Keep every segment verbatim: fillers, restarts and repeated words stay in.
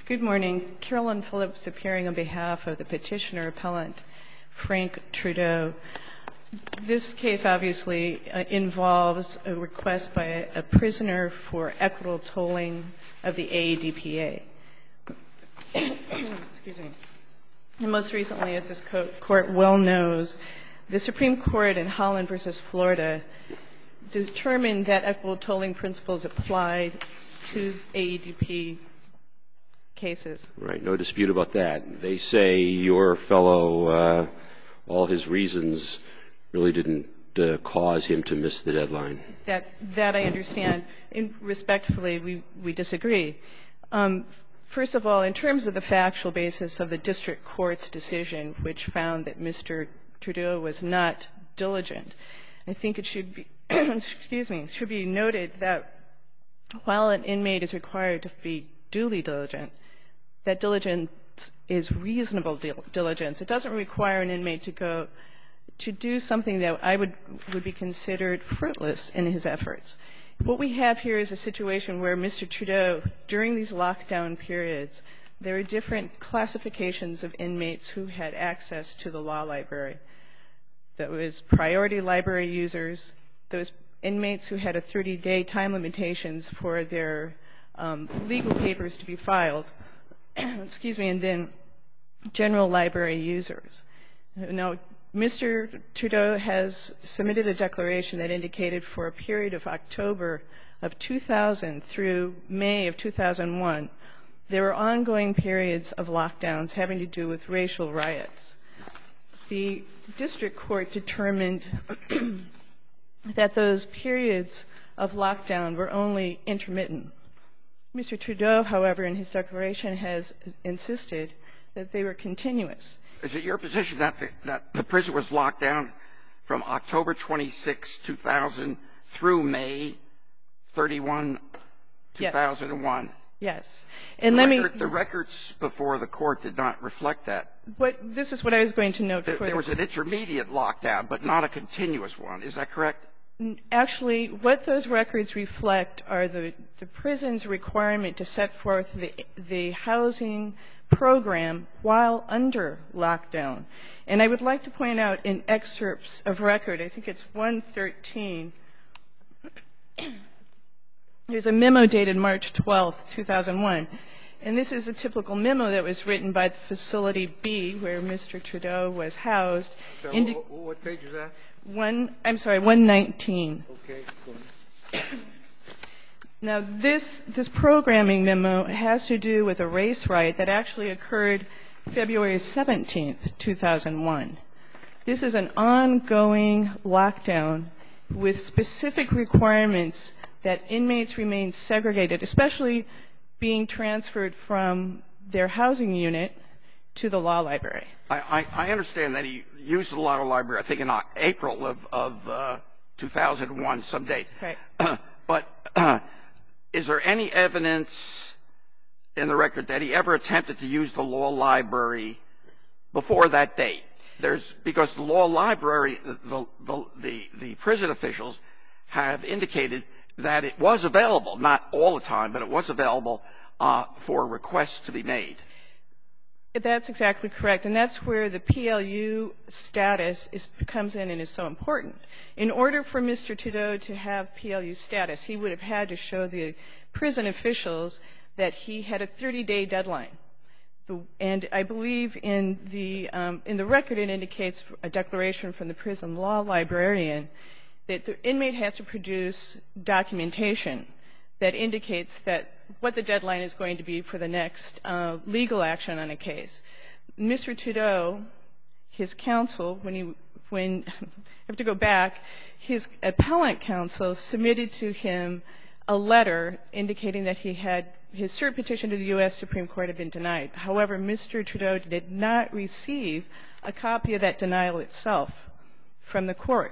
Good morning. Carolyn Phillips appearing on behalf of the petitioner-appellant Frank Trudeau. This case obviously uh, involves a request by a, a prisoner for equitable tolling of the A A D P A. Excuse me. And most recently, as this co- court well knows, the Supreme Court in Holland versus Florida determined that equitable tolling principles applied to A A D P cases. Right, no dispute about that. They say your fellow, uh, all his reasons really didn't uh, cause him to miss the deadline. That that I understand. In, respectfully, we, we disagree. Um, first of all, in terms of the factual basis of the district court's decision, which found that Mister Trudeau was not diligent, I think it should be, excuse me, should be noted that while an inmate is required to be duly diligent, that diligence is reasonable dil- diligence. It doesn't require an inmate to go to do something that I would would be considered fruitless in his efforts. What we have here is a situation where Mister Trudeau, during these lockdown periods, there are different classifications of inmates who had access to the law library. That was priority library users, those inmates who had a thirty-day time limitations for their um, legal papers to be filed, excuse me, and then general library users. Now, Mister Trudeau has submitted a declaration that indicated for a period of October of two thousand through May of two thousand one, there were ongoing periods of lockdowns having to do with racial riots. The district court determined that those periods of lockdown were only intermittent. Mister Trudeau, however, in his declaration has insisted that they were continuous. Is it your position that the, that the prison was locked down from October twenty-sixth, two thousand through May thirty-first, two thousand one? Yes. Yes. And the let record, me... The records before the court did not reflect that. What, this is what I was going to note. There, for there the, was an intermediate lockdown, but not a continuous one. Is that correct? Actually, what those records reflect are the, the prison's requirement to set forth the, the housing program while under lockdown. And I would like to point out in excerpts of record, I think it's one thirteen, there's a memo dated March twelfth, two thousand one. And this is a typical memo that was written by the Facility B, where Mister Trudeau was housed. So Indi- what page is that? One, I'm sorry, one nineteen. Okay. Now, this this programming memo has to do with a race riot that actually occurred February seventeenth, two thousand one. This is an ongoing lockdown with specific requirements that inmates remain segregated, especially being transferred from their housing unit to the law library. I, I, I understand that he used the law library, I think, in April of, of uh, two thousand one, some date. Right. Uh, but uh, is there any evidence in the record that he ever attempted to use the law library before that date? There's because the law library, the the the, the prison officials have indicated that it was available, not all the time, but it was available uh, for requests to be made. That's exactly correct, and that's where the P L U status is, comes in and is so important. In order for Mister Trudeau to have P L U status, he would have had to show the prison officials that he had a thirty-day deadline. The, and I believe in the um, in the record it indicates a declaration from the prison law librarian that the inmate has to produce documentation that indicates that what the deadline is going to be for the next uh, legal action on a case. Mister Trudeau, his counsel, when he, when, I have to go back, his appellant counsel submitted to him a letter indicating that he had, his cert petition to the U S Supreme Court had been denied. However, Mister Trudeau did not receive a copy of that denial itself from the court.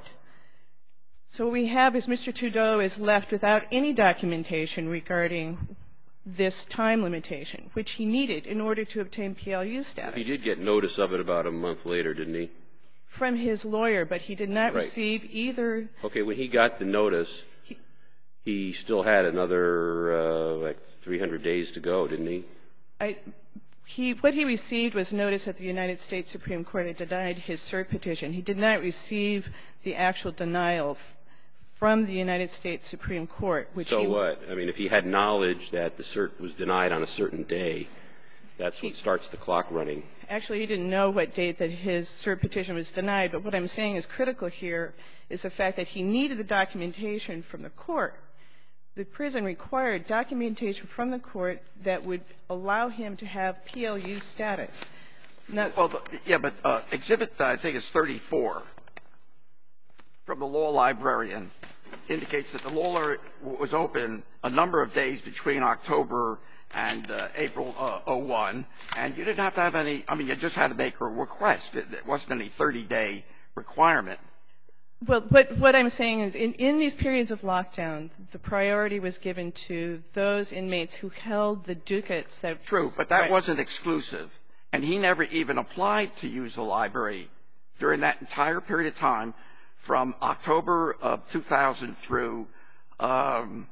So what we have is Mister Trudeau is left without any documentation regarding this time limitation, which he needed in order to obtain P L U status. He did get notice of it about a month later, didn't he? From his lawyer, but he did not right. receive either. Okay, when he got the notice, he, he still had another uh, like three hundred days to go, didn't he? I, he, what he received was notice that the United States Supreme Court had denied his cert petition. He did not receive the actual denial from the United States Supreme Court, which so he... what? I mean, if he had knowledge that the cert was denied on a certain day, that's what starts the clock running. Actually, he didn't know what date that his cert petition was denied, but what I'm saying is critical here is the fact that he needed the documentation from the court. The prison required documentation from the court that would allow him to have P L U status. Now, well, the, yeah, but uh, Exhibit, uh, I think it's thirty-four, from the law librarian, indicates that the law library was open a number of days between October and uh, April uh, oh one, and you didn't have to have any, I mean, you just had to make a request. It, it wasn't any thirty-day requirement. Well, what, what I'm saying is in, in these periods of lockdown, the priority was given to those inmates who held the ducats that... True, but that right. wasn't exclusive. And he never even applied to use the library during that entire period of time from October of two thousand through, um,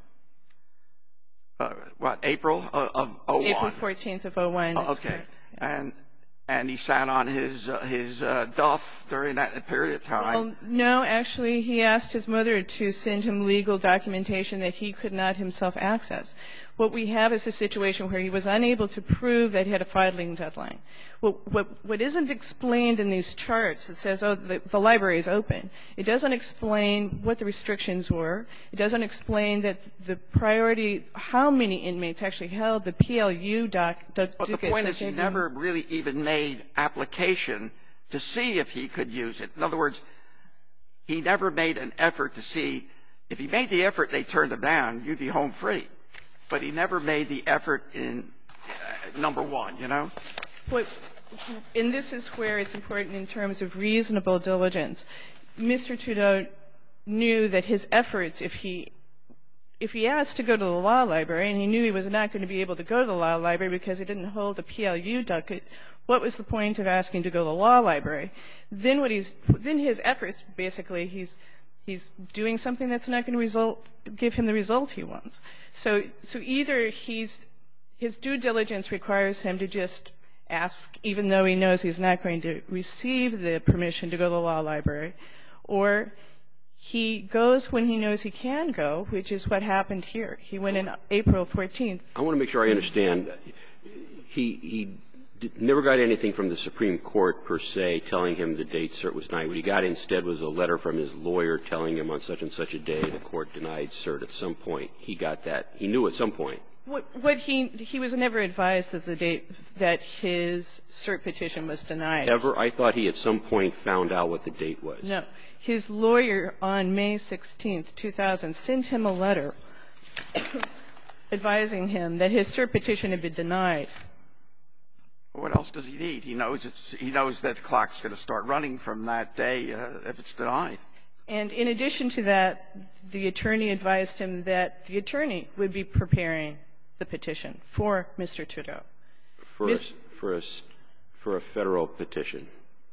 uh, what, April of, of oh one? April fourteenth of oh one. Oh, okay. Correct. And and he sat on his uh, his uh, duff during that period of time. Well, no, actually, he asked his mother to send him legal documentation that he could not himself access. What we have is a situation where he was unable to prove that he had a filing deadline. What, what, what isn't explained in these charts, it says, oh, the, the library is open. It doesn't explain what the restrictions were. It doesn't explain that the priority, how many inmates actually held the P L U doc. doc But the point is he never really even made application to see if he could use it. In other words, he never made an effort to see. If he made the effort, they turned him down, you'd be home free. But he never made the effort in uh, number one, you know? What, and this is where it's important in terms of reasonable diligence. Mister Trudeau knew that his efforts, if he if he asked to go to the law library, and he knew he was not going to be able to go to the law library because he didn't hold a P L U docket, what was the point of asking to go to the law library? Then what he's then his efforts, basically, he's he's doing something that's not going to result give him the result he wants. So so either he's his due diligence requires him to just ask, even though he knows he's not going to receive the permission to go to the law library, or he goes when he knows he can go, which is what happened here. He went in April fourteenth. I want to make sure I understand. He he did, never got anything from the Supreme Court, per se, telling him the date cert was denied. What he got instead was a letter from his lawyer telling him on such and such a day the court denied cert at some point. He got that. He knew at some point. What, what he he was never advised as the date that his cert petition was denied. Ever? I thought he at some point found out what the date was. No. His lawyer on May sixteenth, two thousand, sent him a letter advising him that his cert petition had been denied. What else does he need? He knows it's he knows that the clock's going to start running from that day uh, if it's denied. And in addition to that, the attorney advised him that the attorney would be preparing the petition for Mister Trudeau. For a, for a, for a federal petition.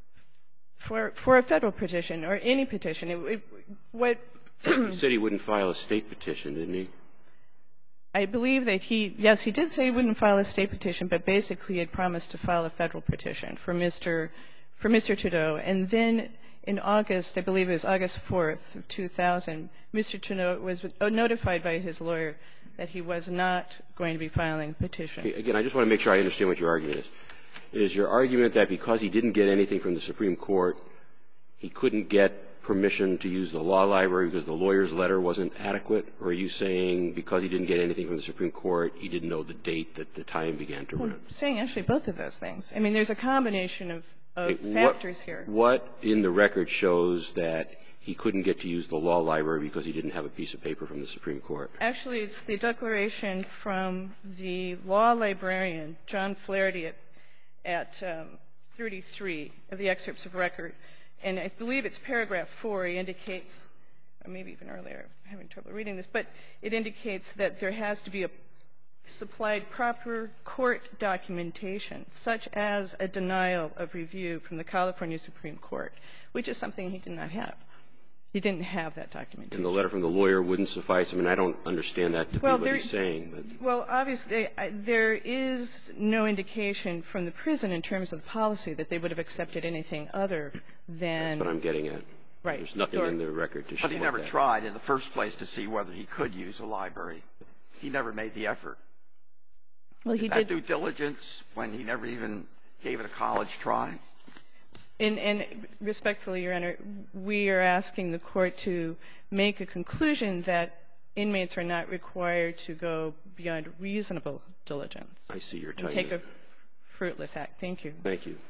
For for a federal petition or any petition. It, it, what he said he wouldn't file a state petition, didn't he? I believe that he, yes, he did say he wouldn't file a state petition, but basically he had promised to file a federal petition for Mister for Mister Trudeau. And then in August, I believe it was August fourth of two thousand, Mister Trudeau was notified by his lawyer that he was not going to be filing a petition. Okay, again, I just want to make sure I understand what your argument is. Is your argument that because he didn't get anything from the Supreme Court, he couldn't get permission to use the law library because the lawyer's letter wasn't adequate? Or are you saying because he didn't get anything from the Supreme Court, he didn't know the date that the time began to well, run? I'm saying actually both of those things. I mean, there's a combination of, of okay, factors what, here. What in the record shows that he couldn't get to use the law library because he didn't have a piece of paper from the Supreme Court? Actually, it's the declaration from the law librarian, John Flaherty, at, at um, thirty-three of the excerpts of record. And I believe it's paragraph four. He indicates, or maybe even earlier, I'm having trouble reading this, but it indicates that there has to be a supplied proper court documentation, such as a denial of review from the California Supreme Court, which is something he did not have. He didn't have that documentation. And the letter from the lawyer wouldn't suffice? I mean, I don't understand that to well, be what there, he's saying. But. Well, obviously, I, there is no indication from the prison in terms of the policy that they would have accepted anything other than. That's what I'm getting at. Right. There's nothing or, in the record to show But he never that. tried in the first place to see whether he could use a library. He never made the effort. Well, he Is did. that due diligence when he never even gave it a college try? And, and respectfully, Your Honor, we are asking the court to make a conclusion that inmates are not required to go beyond reasonable diligence. I see your time. And take a fruitless act. Thank you. Thank you.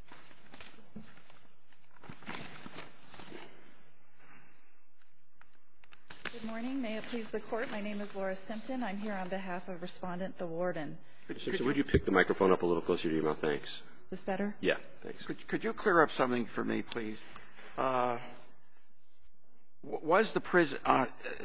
Good morning. May it please the Court. My name is Laura Simpton. I'm here on behalf of Respondent, the Warden. Could, So, could so you, would you pick the microphone up a little closer to your mouth? Thanks. Is this better? Yeah, thanks. could, could you clear up something for me, please? Uh, was the prison uh,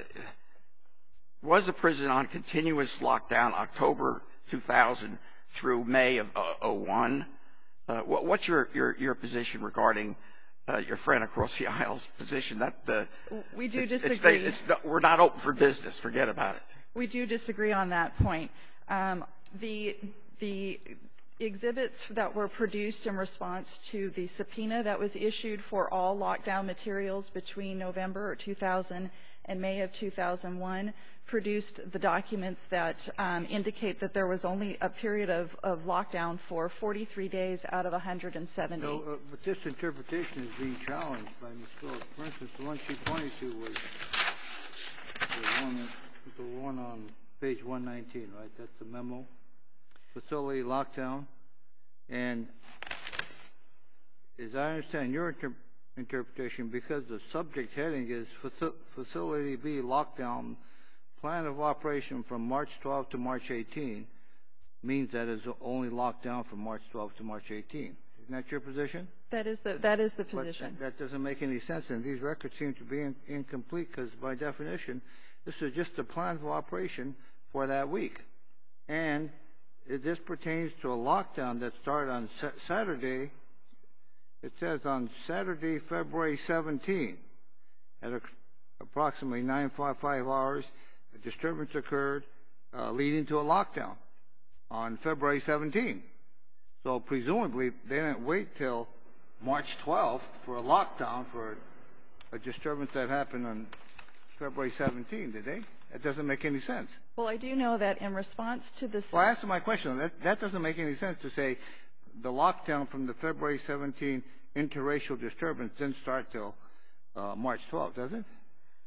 was the prison on continuous lockdown October two thousand through May of uh, oh one? Uh, what, what's your, your, your position regarding uh, your friend across the aisle's position that the We do it's, disagree. It's, it's, we're not open for business. Forget about it. We do disagree on that point. Um, the the exhibits that were produced in response to the subpoena that was issued for all lockdown materials between November two thousand and May of two thousand one produced the documents that um, indicate that there was only a period of, of lockdown for forty-three days out of one hundred seventy. No, uh, but this interpretation is being challenged by Miz Phillips. For instance, the one she pointed to was the one, the one on page one nineteen, right? That's the memo. Facility lockdown. And as I understand your inter interpretation, because the subject heading is Faci Facility B lockdown, plan of operation from March twelfth to March eighteenth, means that it's only locked down from March twelfth to March eighteenth. Isn't that your position? That is the that is the But position. that doesn't make any sense, and these records seem to be in, incomplete because, by definition, this is just a plan of operation for that week. And this pertains to a lockdown that started on sa Saturday. It says on Saturday, February seventeenth, at a, approximately nine forty-five hours, a disturbance occurred, uh, leading to a lockdown on February seventeenth. So presumably, they didn't wait till March twelfth for a lockdown for a disturbance that happened on February seventeenth, did they? That doesn't make any sense. Well, I do know that in response to this. Well, answer my question. That, that doesn't make any sense to say the lockdown from the February seventeenth interracial disturbance didn't start till uh, March twelfth, does it?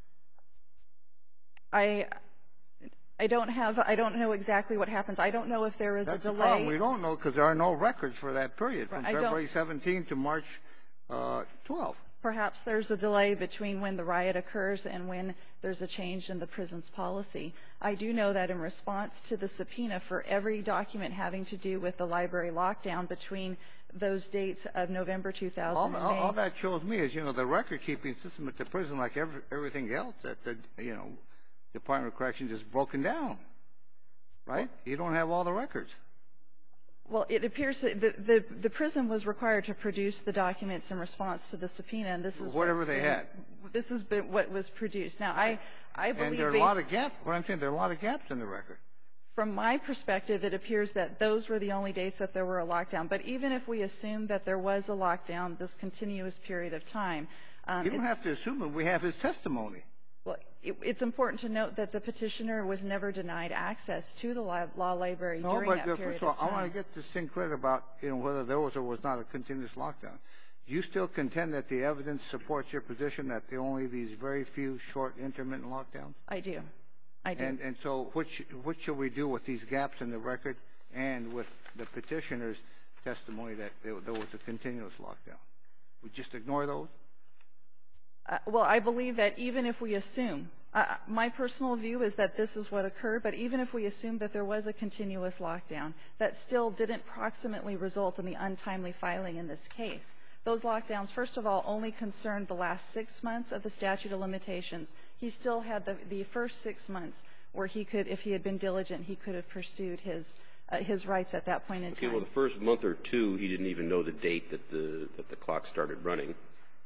I I don't have I don't know exactly what happens. I don't know if there is That's a the problem. delay. We don't know because there are no records for that period from I don't- February seventeenth to March uh, twelfth. Perhaps there's a delay between when the riot occurs and when there's a change in the prison's policy. I do know that in response to the subpoena for every document having to do with the library lockdown between those dates of November two thousand All, and all, May. all that shows me is, you know, the record-keeping system at the prison, like every, everything else, that the, you know, Department of Corrections is broken down, right? You don't have all the records. Well, it appears that the, the, the prison was required to produce the documents in response to the subpoena, and this is Whatever what's they been- had. This has been what was produced. Now, I, I believe And there are a based- lot of gaps. What I'm saying, there are a lot of gaps in the record. From my perspective, it appears that those were the only dates that there were a lockdown. But even if we assume that there was a lockdown this continuous period of time, um, You don't it's, have to assume it. We have his testimony. well, it, it's important to note that the petitioner was never denied access to the law, law library No, during but that uh, period first of all, of I time. want to get this thing clear about, you know, whether there was or was not a continuous lockdown. Do you still contend that the evidence supports your position that there are only these very few short intermittent lockdowns? I do. I do. And, and so what, sh what should we do with these gaps in the record and with the petitioner's testimony that there, there was a continuous lockdown? We just ignore those? Uh, well, I believe that even if we assume, uh, my personal view is that this is what occurred, but even if we assume that there was a continuous lockdown, that still didn't proximately result in the untimely filing in this case. Those lockdowns, first of all, only concerned the last six months of the statute of limitations. He still had the, the first six months where he could, if he had been diligent, he could have pursued his, uh, his rights at that point in Okay, time. well, the first month or two, he didn't even know the date that the, that the clock started running.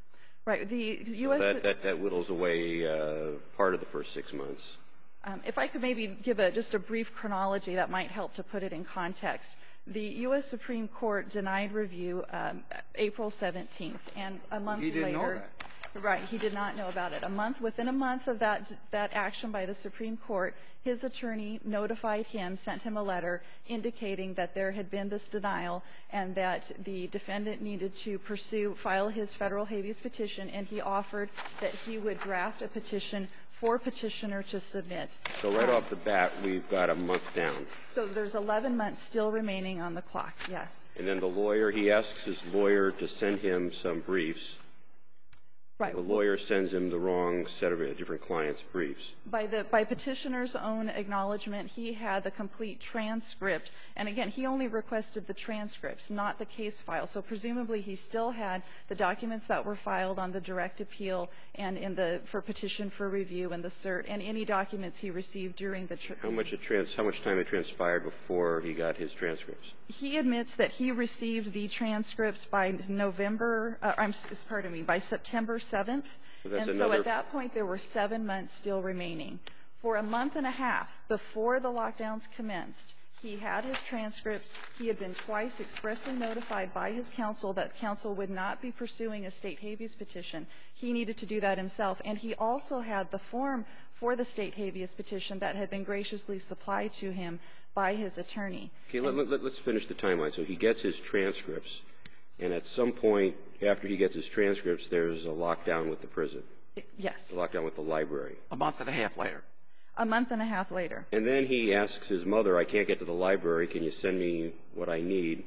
Right. The U So S that, that, that whittles away uh, part of the first six months. Um, if I could maybe give a, just a brief chronology that might help to put it in context. The U S Supreme Court denied review um, April seventeenth, and a month He didn't later, know that. right, he did not know about it. A month, within a month of that, that action by the Supreme Court, his attorney notified him, sent him a letter indicating that there had been this denial and that the defendant needed to pursue, file his federal habeas petition, and he offered that he would draft a petition for petitioner to submit. So right Um, off the bat, we've got a month down. So there's eleven months still remaining on the clock, yes. And then the lawyer, he asks his lawyer to send him some briefs. Right. The lawyer sends him the wrong set of uh, different clients' briefs. By the by petitioner's own acknowledgement, he had the complete transcript. And again, he only requested the transcripts, not the case file. So presumably he still had the documents that were filed on the direct appeal and in the for petition for review and the cert and any documents he received during the tr- How much it trans how much time it transpired before he got his transcripts? He admits that he received the transcripts by November, uh, I'm s- pardon me, by September seventh. So that's And so another- at that point, there were seven months still remaining. For a month and a half before the lockdowns commenced, he had his transcripts. He had been twice expressly notified by his counsel that counsel would not be pursuing a state habeas petition. He needed to do that himself. And he also had the form for the state habeas petition that had been graciously supplied to him by his attorney. Okay, let, let, let's finish the timeline. So he gets his transcripts, and at some point after he gets his transcripts, there's a lockdown with the prison, Yes. a lockdown with the library. A month and a half later. A month and a half later. And then he asks his mother, I can't get to the library, can you send me what I need?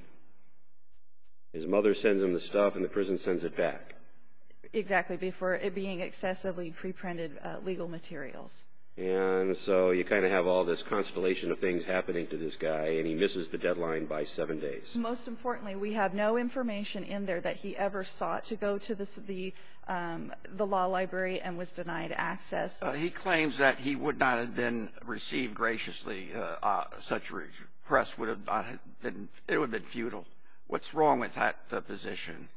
His mother sends him the stuff, and the prison sends it back. Exactly, before it being excessively pre-printed uh, legal materials. And so you kind of have all this constellation of things happening to this guy, and he misses the deadline by seven days. Most importantly, we have no information in there that he ever sought to go to this, the um, the law library and was denied access. Uh, he claims that he would not have been received graciously. Uh, uh, such a request would have not have been, it would have been futile. What's wrong with that uh, position?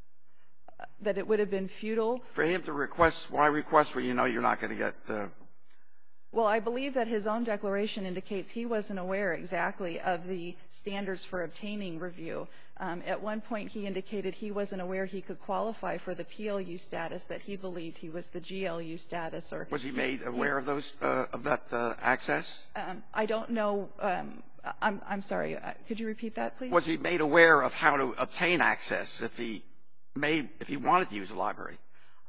That it would have been futile. For him to request, why request when you know you're not going to get uh, Well, I believe that his own declaration indicates he wasn't aware exactly of the standards for obtaining review. Um, at one point, he indicated he wasn't aware he could qualify for the P L U status, that he believed he was the G L U status. Or was he made aware of those uh, of that uh, access? Um, I don't know. Um, I'm, I'm sorry. Uh, could you repeat that, please? Was he made aware of how to obtain access if he made if he wanted to use the library?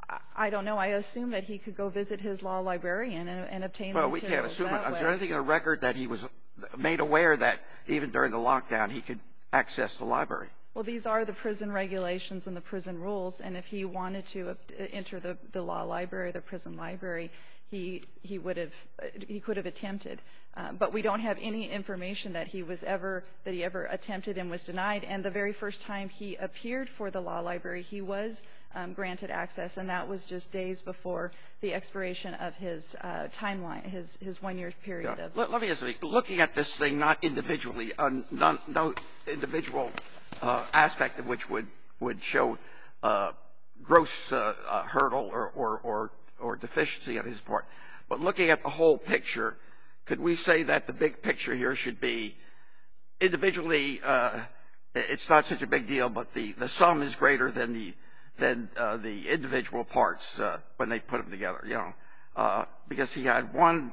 I don't know. I assume that he could go visit his law librarian and, and obtain Well, the we can't materials assume it. that Is way. there anything in the record that he was made aware that even during the lockdown he could access the library? Well, these are the prison regulations and the prison rules, and if he wanted to uh, enter the, the law library, the prison library, he he would have uh, he could have attempted. Uh, but we don't have any information that he was ever that he ever attempted and was denied. And the very first time he appeared for the law library, he was um, granted access, and that was just days before the expiration of his uh, timeline, his his one year period Yeah. of. Let, let me ask you, looking at this thing not individually, uh, non, no individual uh, aspect of which would would show uh, gross uh, uh, hurdle or, or or or deficiency on his part, but looking at the whole picture, could we say that the big picture here should be individually? Uh, it's not such a big deal, but the, the sum is greater than the than uh, the individual parts uh, when they put them together. You know, uh, because he had one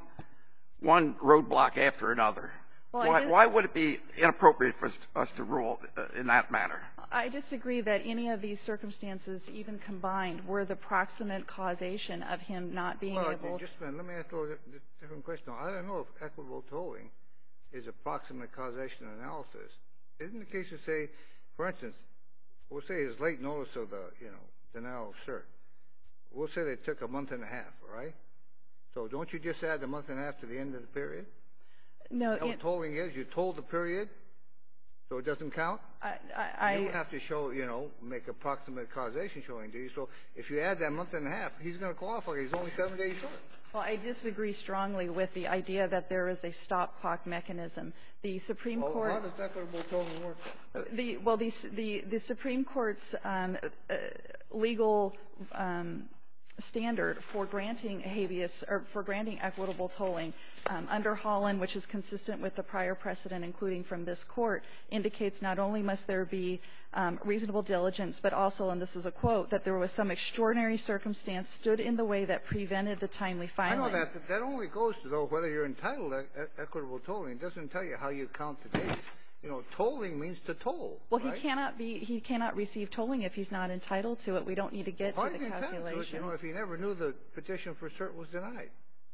one roadblock after another. Well, why, I did, why would it be inappropriate for us, us to rule uh, in that manner? I disagree that any of these circumstances, even combined, were the proximate causation of him not being well, able. just a minute. Let me ask a little di- different question. I don't know if equitable tolling is a proximate causation analysis. Isn't the case to say, for instance, we'll say his late notice of the, you know, denial of cert. We'll say they took a month and a half, right? So don't you just add the month and a half to the end of the period? No, You know it, what tolling is? You told the period, so it doesn't count? I, I, You don't have to show, you know, make a proximate causation showing, do you? So if you add that month and a half, he's going to qualify. He's only seven days short. well, I disagree strongly with the idea that there is a stop clock mechanism. The Supreme Well, Court. how does equitable tolling work? The, well, the, the, the Supreme Court's um, uh, legal um, standard for granting habeas or for granting equitable tolling um, under Holland, which is consistent with the prior precedent, including from this court, indicates not only must there be um, reasonable diligence, but also, and this is a quote, that there was some extraordinary circumstance stood in the way that prevented the timely filing. I know that, but that only goes to, though, whether you're entitled to e- equitable tolling. It doesn't tell you how you count the days. You know, tolling means to toll. Well, right? he cannot be, he cannot receive tolling if he's not entitled to it. We don't need to get Why to is the he entitled to it, calculations. you know, if he never knew the petition for cert was denied?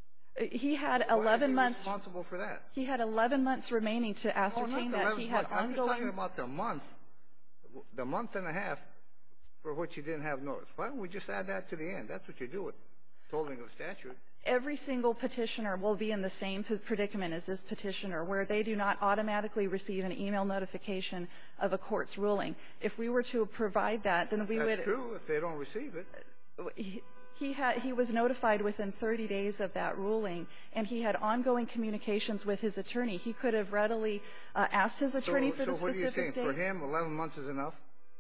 He had Why is eleven he months. responsible for that? He had eleven months remaining to Oh, ascertain not that eleven he had months. I'm just ongoing. talking about the month, the month and a half for which he didn't have notice. Why don't we just add that to the end? That's what you do with tolling of statute. Every single petitioner will be in the same predicament as this petitioner, where they do not automatically receive an email notification of a court's ruling. If we were to provide that, then we That's would. That's true if they don't receive it. He, he had he was notified within thirty days of that ruling, and he had ongoing communications with his attorney. He could have readily uh, asked his attorney so, for so the what do you specific think? date. For him, eleven months is enough?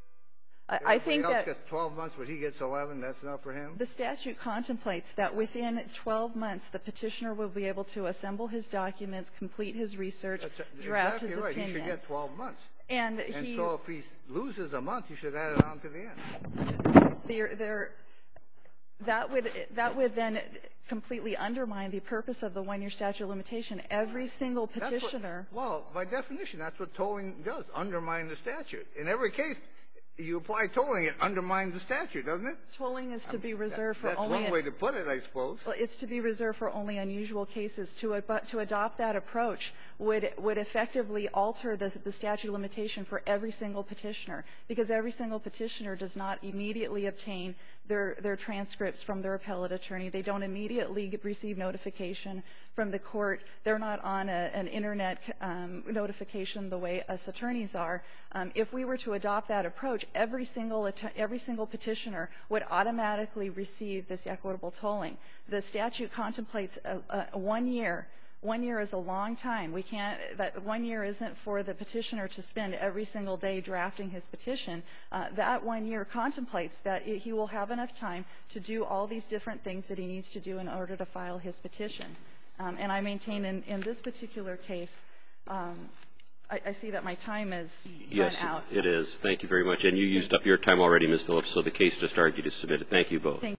I, I think Everybody else that gets twelve months, but he gets eleven. That's enough for him? the statute contemplates that within twelve months, the petitioner will be able to assemble his documents, complete his research, That's draft exactly his right. opinion. He should get twelve months. And, And he, so if he loses a month, you should add it on to the end. there, there, that would that would then completely undermine the purpose of the one-year statute of limitation. Every single petitioner. That's what, well, by definition, that's what tolling does, undermine the statute. In every case, you apply tolling, it undermines the statute, doesn't it? Tolling is to be reserved that, for only. That's one way to put it, I suppose. Well, it's to be reserved for only unusual cases. To ab- to adopt that approach would would effectively alter the the statute of limitation for every single petitioner, because every single petitioner does not immediately obtain their their transcripts from their appellate attorney. They don't immediately get, receive notification from the court. They're not on a, an internet um, notification the way us attorneys are. Um, if we were to adopt that approach, every single att- every single petitioner would automatically receive this equitable tolling. The statute contemplates a, a one year. One year is a long time. We can't. That one year isn't for the petitioner to spend every single day drafting his petition. Uh, that one year contemplates that it, he will have enough time to do all these different things that he needs to do in order to file his petition. Um, and I maintain in, in this particular case, um, I, I see that my time is yes, run out. Yes, it is. Thank you very much. And you used up your time already, Miz Phillips, so the case just argued is submitted. Thank you both. Thank